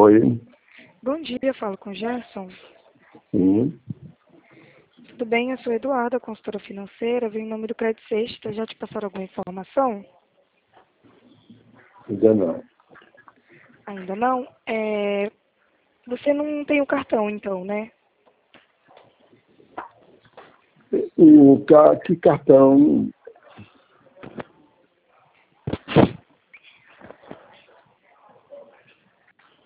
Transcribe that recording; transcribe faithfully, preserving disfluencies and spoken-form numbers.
Oi. Bom dia, falo com o Gerson. Sim. Tudo bem? Eu sou Eduarda, consultora financeira, venho em nome do Credit Sexta. Já te passaram alguma informação? Ainda não. Ainda não? É... Você não tem o cartão, então, né? O, ca- que cartão